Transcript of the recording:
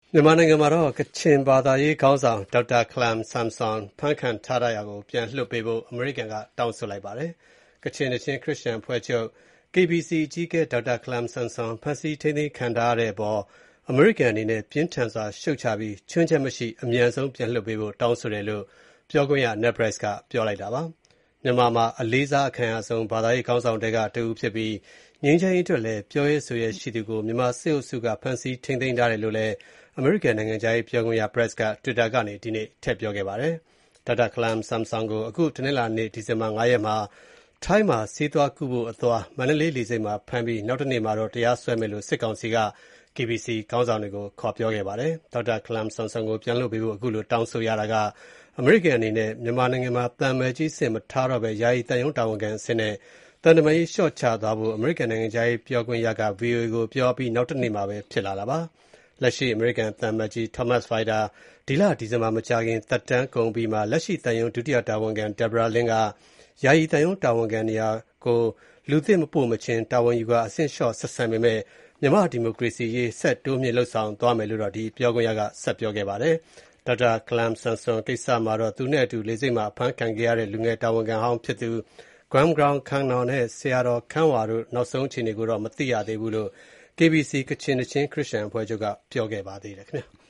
မြန်မာနိုင်ငံမှာကချင်ဘာသာရေးခေါင်းဆောင်ဒေါက်တာခလမ်ဆမ်ဆွန်ဖမ်းခံထားရတာကိုပြန်လွှတ်ပေးဖို့အမေရိကန်ကတောင်းဆိုလိုက်ပါတယ်။ကချင်နှစ်ခြင်းခရစ်ယာန်အဖွဲ့ချုပ် KBC အကြီးအကဲဒေါက်တာခလမ်ဆမ်ဆွန်ဖမ်းဆီးထိန်းသိမ်းခံထားရတဲ့အပေါ်အမေရိကန်အနေနဲ့ပြင်းထန်စွာရှုတ်ချပြီးချွင်းချက်မရှိအမြန်ဆုံးပြန်လွှတ်ပေးဖို့တောင်းဆိုတယ်လို့ပြောခွင့်ရ Ned Price ကပြောလိုက်တာပါ။မြန်မာမှာအလေးစားအခံရဆုံးဘာသာရေးခေါင်းဆောင်တွေကတဦးဖြစ်ပြီးငြိမ်းချမ်းရေးအတွက်လည်းပြောရေးဆိုရဲရှိသူကိုမြန်မာစစ်အုပ်စုကဖမ်းဆီးထိန်းသိမ်းထားတယ်လို့လည်းအမေရိကန်နိုင်ငံခြားရေးပြောခွင့်ရ Price က Twitter ကနေဒီနေ့ထည့်ပြောခဲ့ပါတယ်။ ဒေါက်တာခလမ်ဆမ်ဆွန်ကိုအခုတနင်္လာနေ့ဒီဇင်ဘာ ၅ ရက်မှာထိုင်းမှာဆေးသွားကုဖို့အသွားမန္တလေးလေဆိပ်မှာဖမ်းပြီးနောက်တနေ့မှာတရားစွဲမယ်လို့စစ်ကောင်စီက KBC ခေါင်းဆောင်တွေကိုခေါ်ပြောခဲ့ပါတယ်။ဒေါက်တာခလမ်ဆမ်ဆွန်ကိုပြန်လွှတ်ပေးဖို့အခုလိုတောင်းဆိုရတာကအမေရိကန်အနေနဲ့မြန်မာနိုင်ငံမှာသံအမတ်ကြီးအဆင့်မထားတော့ဘဲယာယီသံရုံးတာဝန်ခံအဆင့်နဲ့သံတမန်ရေးလျှော့ချသွားဖို့အမေရိကန်နိုင်ငံခြားရေးပြောခွင့်ရက VOA ကိုပြောပြီးနောက်တနေ့မှာပဲဖြစ်လာတာပါ။လက်ရှိအမေရိကန်သံအမတ်ကြီး Thomas Vajda ဒီဇင်ဘာမကြာခင်သက်တမ်းကုန်အပြီးမှာလက်ရှိသံရုံးဒုတိယတာဝန်ခံ Deborah Lynn ကယာယီသံရုံးတာဝန်ခံနေရာကိုလူသစ်မပို့မချင်းတာဝန်ယူကာအဆင့်လျှော့ဆက်ဆံပေမယ့်မြန်မာ့ဒီမိုကရေစီရေးဆက်တိုးမြှင့်လုပ်ဆောင်သွားမယ်လို့ဒီပြောခွင့်ရကဆက်ပြောခဲ့ပါတယ်။ဒေါက်တာခလမ်ဆမ်ဆွန်ကိစ္စမှာသူနဲ့အတူလေဆိပ်မှာအဖမ်းခံခဲ့ရတဲ့လူငယ်တာဝန်ခံဟောင်းဖြစ်သူ Gum Krong Ken Nor နဲ့ဆရာတော်ခမ်းဝါတို့နောက်ဆုံးအခြေအနေကိုတော့မသိရသေးဘူးလို့KBC ကချင်နှစ်ခြင်းခရစ်ယာန်အဖွဲ့ချုပ်ကပြောခဲ့ပါသေးတယ်ခင်ဗျာ။